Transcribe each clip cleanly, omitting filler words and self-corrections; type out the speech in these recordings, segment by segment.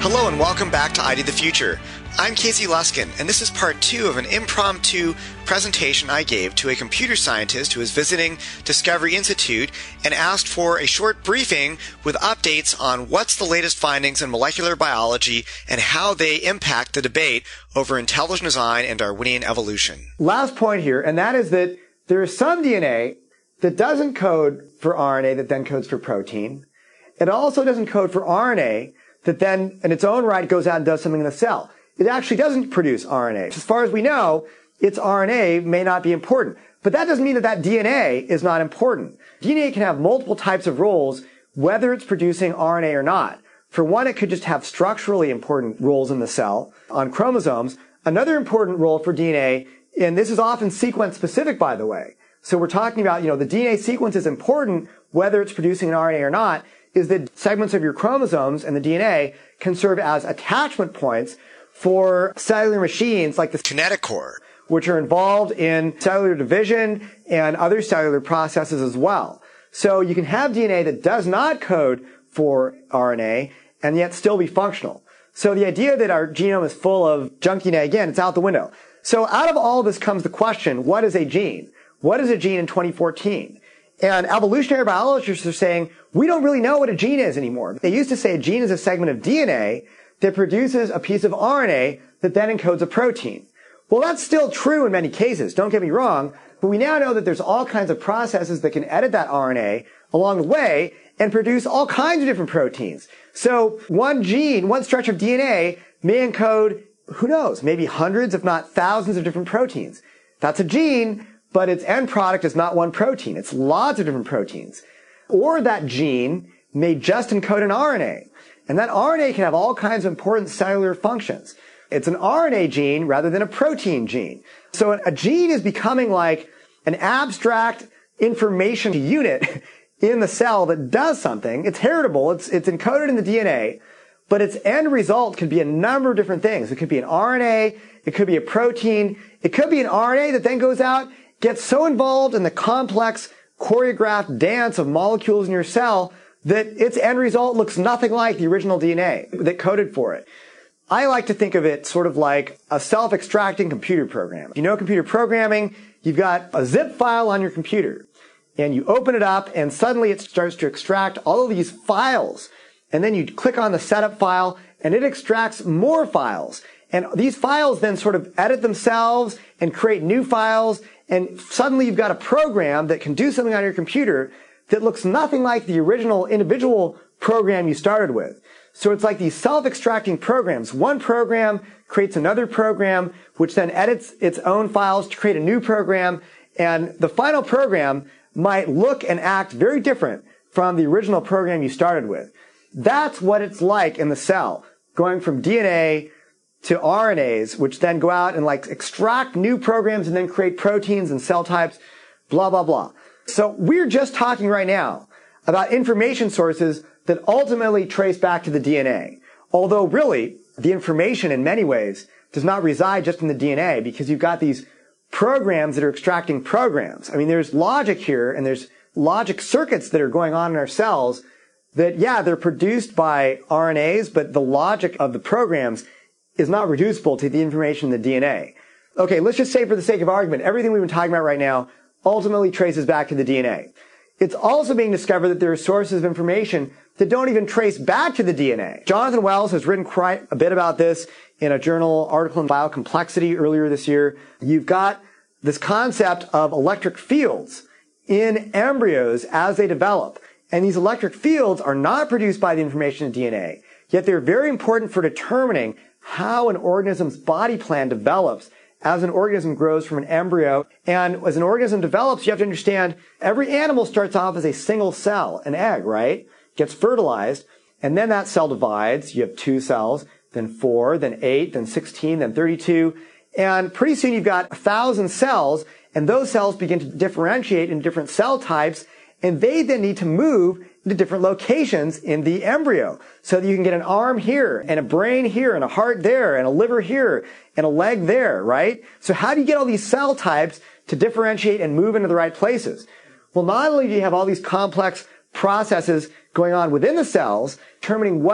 Hello and welcome back to ID the Future. I'm Casey Luskin, and this is part 2 of an impromptu presentation I gave to a computer scientist who was visiting Discovery Institute and asked for a short briefing with updates on what's the latest findings in molecular biology and how they impact the debate over intelligent design and Darwinian evolution. Last point here, and that is that there is some DNA that doesn't code for RNA that then codes for protein. It also doesn't code for RNA that then, in its own right, goes out and does something in the cell. It actually doesn't produce RNA. As far as we know, its RNA may not be important. But that doesn't mean that that DNA is not important. DNA can have multiple types of roles, whether it's producing RNA or not. For one, it could just have structurally important roles in the cell on chromosomes. Another important role for DNA, and this is often sequence specific, by the way. So we're talking about, the DNA sequence is important, whether it's producing an RNA or not, is that segments of your chromosomes and the DNA can serve as attachment points for cellular machines like the kinetochore, which are involved in cellular division and other cellular processes as well. So you can have DNA that does not code for RNA and yet still be functional. So the idea that our genome is full of junk DNA, again, it's out the window. So out of all this comes the question, what is a gene? What is a gene in 2014? And evolutionary biologists are saying, we don't really know what a gene is anymore. They used to say a gene is a segment of DNA that produces a piece of RNA that then encodes a protein. Well, that's still true in many cases, don't get me wrong, but we now know that there's all kinds of processes that can edit that RNA along the way and produce all kinds of different proteins. So one gene, one stretch of DNA may encode, who knows, maybe hundreds, if not thousands of different proteins. That's a gene, but its end product is not one protein. It's lots of different proteins. Or that gene may just encode an RNA. And that RNA can have all kinds of important cellular functions. It's an RNA gene rather than a protein gene. So a gene is becoming like an abstract information unit in the cell that does something. It's heritable. It's encoded in the DNA. But its end result could be a number of different things. It could be an RNA. It could be a protein. It could be an RNA that then goes out, gets so involved in the complex choreographed dance of molecules in your cell that its end result looks nothing like the original DNA that coded for it. I like to think of it sort of like a self-extracting computer program. If you know computer programming, you've got a zip file on your computer, and you open it up, and suddenly it starts to extract all of these files. And then you click on the setup file, and it extracts more files. And these files then sort of edit themselves and create new files, and suddenly you've got a program that can do something on your computer that looks nothing like the original individual program you started with. So it's like these self-extracting programs. One program creates another program, which then edits its own files to create a new program, and the final program might look and act very different from the original program you started with. That's what it's like in the cell, going from DNA to RNAs, which then go out and extract new programs and then create proteins and cell types, blah, blah, blah. So we're just talking right now about information sources that ultimately trace back to the DNA. Although really, the information in many ways does not reside just in the DNA, because you've got these programs that are extracting programs. I mean, there's logic here, and there's logic circuits that are going on in our cells that, yeah, they're produced by RNAs, but the logic of the programs is not reducible to the information in the DNA. Okay, let's just say for the sake of argument, everything we've been talking about right now ultimately traces back to the DNA. It's also being discovered that there are sources of information that don't even trace back to the DNA. Jonathan Wells has written quite a bit about this in a journal article in Biocomplexity earlier this year. You've got this concept of electric fields in embryos as they develop. And these electric fields are not produced by the information in DNA, yet they're very important for determining how an organism's body plan develops as an organism grows from an embryo. And as an organism develops, you have to understand every animal starts off as a single cell, an egg, right? Gets fertilized, and then that cell divides. You have 2 cells, then 4, then 8, then 16, then 32. And pretty soon you've got 1,000 cells, and those cells begin to differentiate into different cell types, and they then need to move into different locations in the embryo so that you can get an arm here and a brain here and a heart there and a liver here and a leg there, right? So how do you get all these cell types to differentiate and move into the right places? Well, not only do you have all these complex processes going on within the cells, determining what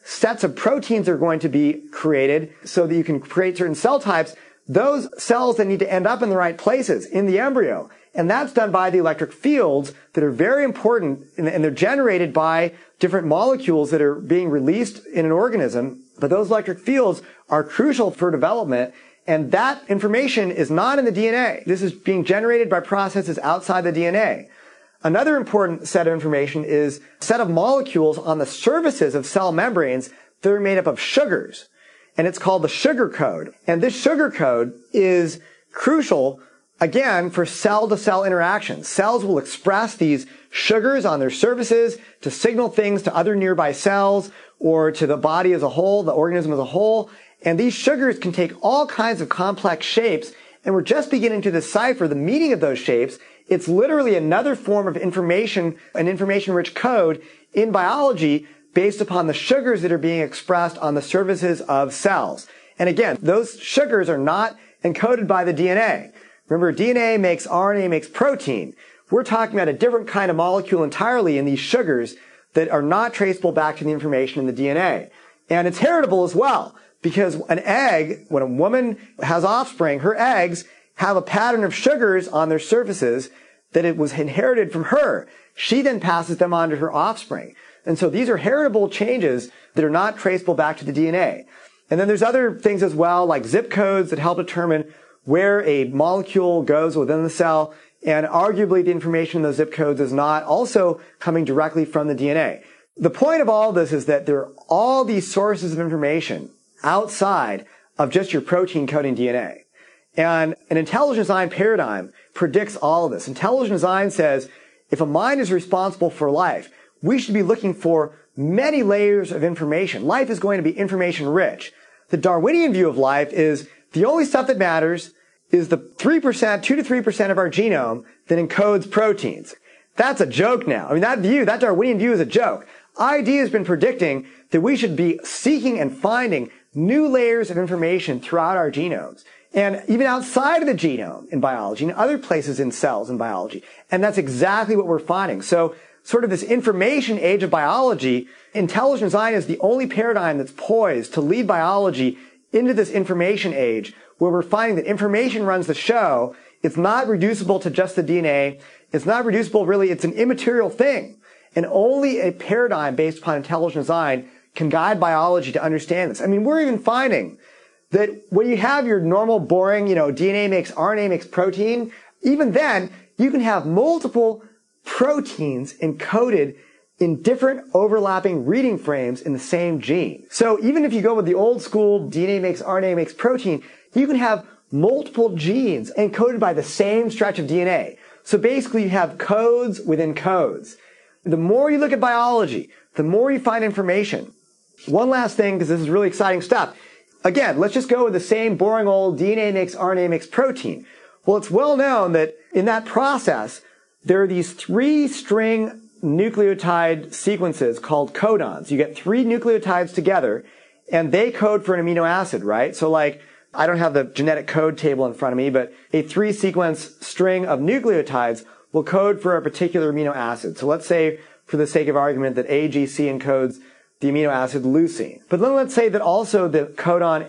sets of proteins are going to be created so that you can create certain cell types. Those cells then need to end up in the right places in the embryo. And that's done by the electric fields that are very important, and they're generated by different molecules that are being released in an organism. But those electric fields are crucial for development, and that information is not in the DNA. This is being generated by processes outside the DNA. Another important set of information is a set of molecules on the surfaces of cell membranes that are made up of sugars. And it's called the sugar code. And this sugar code is crucial, again, for cell-to-cell interactions. Cells will express these sugars on their surfaces to signal things to other nearby cells or to the body as a whole, the organism as a whole. And these sugars can take all kinds of complex shapes, and we're just beginning to decipher the meaning of those shapes. It's literally another form of information, an information-rich code in biology based upon the sugars that are being expressed on the surfaces of cells. And again, those sugars are not encoded by the DNA. Remember, DNA makes RNA, makes protein. We're talking about a different kind of molecule entirely in these sugars that are not traceable back to the information in the DNA. And it's heritable as well, because an egg, when a woman has offspring, her eggs have a pattern of sugars on their surfaces that it was inherited from her. She then passes them on to her offspring. And so these are heritable changes that are not traceable back to the DNA. And then there's other things as well, like zip codes that help determine where a molecule goes within the cell. And arguably the information in those zip codes is not also coming directly from the DNA. The point of all this is that there are all these sources of information outside of just your protein coding DNA. And an intelligent design paradigm predicts all of this. Intelligent design says if a mind is responsible for life, we should be looking for many layers of information. Life is going to be information rich. The Darwinian view of life is the only stuff that matters is the 3%, 2 to 3% of our genome that encodes proteins. That's a joke now. I mean, that Darwinian view is a joke. ID has been predicting that we should be seeking and finding new layers of information throughout our genomes. And even outside of the genome in biology and other places in cells in biology. And that's exactly what we're finding. So sort of this information age of biology, intelligent design is the only paradigm that's poised to lead biology into this information age where we're finding that information runs the show. It's not reducible to just the DNA. It's not reducible, really. It's an immaterial thing. And only a paradigm based upon intelligent design can guide biology to understand this. I mean, we're even finding that when you have your normal boring, DNA makes RNA makes protein, even then, you can have multiple proteins encoded in different overlapping reading frames in the same gene. So even if you go with the old school DNA makes RNA makes protein, you can have multiple genes encoded by the same stretch of DNA. So basically you have codes within codes. The more you look at biology, the more you find information. One last thing, because this is really exciting stuff. Again, let's just go with the same boring old DNA makes RNA makes protein. Well, it's well known that in that process, there are these 3-string nucleotide sequences called codons. You get 3 nucleotides together, and they code for an amino acid, right? So like, I don't have the genetic code table in front of me, but a 3-sequence string of nucleotides will code for a particular amino acid. So let's say, for the sake of argument, that AGC encodes the amino acid leucine. But then let's say that also the codon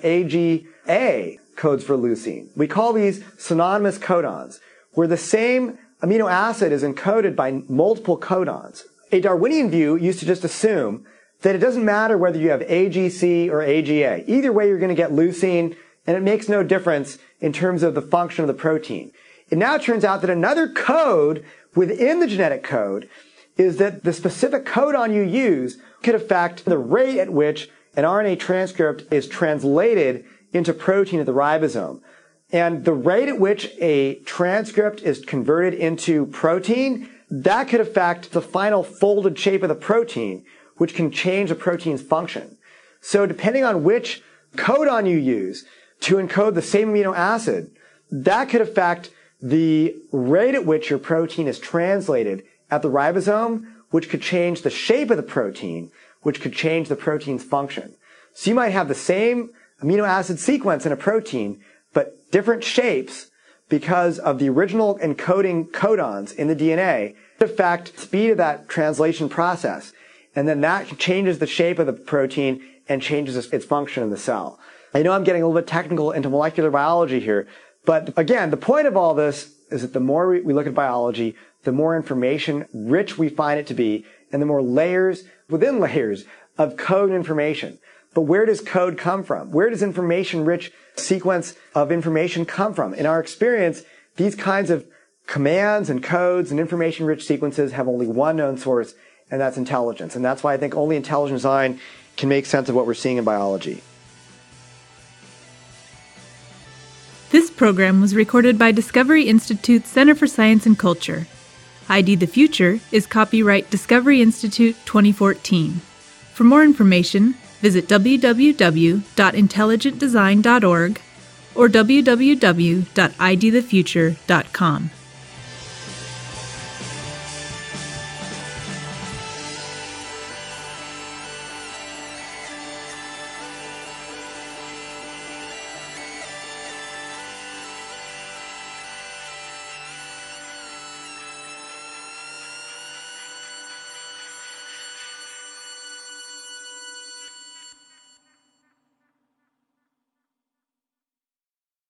AGA codes for leucine. We call these synonymous codons, where the same amino acid is encoded by multiple codons. A Darwinian view used to just assume that it doesn't matter whether you have AGC or AGA. Either way, you're going to get leucine, and it makes no difference in terms of the function of the protein. It now turns out that another code within the genetic code is that the specific codon you use could affect the rate at which an RNA transcript is translated into protein at the ribosome. And the rate at which a transcript is converted into protein, that could affect the final folded shape of the protein, which can change the protein's function. So depending on which codon you use to encode the same amino acid, that could affect the rate at which your protein is translated at the ribosome, which could change the shape of the protein, which could change the protein's function. So you might have the same amino acid sequence in a protein, but different shapes because of the original encoding codons in the DNA that affect the speed of that translation process. And then that changes the shape of the protein and changes its function in the cell. I know I'm getting a little bit technical into molecular biology here, but again, the point of all this is that the more we look at biology, the more information rich we find it to be, and the more layers within layers of code information. But where does code come from? Where does information-rich sequence of information come from? In our experience, these kinds of commands and codes and information-rich sequences have only one known source, and that's intelligence. And that's why I think only intelligent design can make sense of what we're seeing in biology. This program was recorded by Discovery Institute's Center for Science and Culture. ID the Future is copyright Discovery Institute 2014. For more information, visit www.intelligentdesign.org or www.idthefuture.com.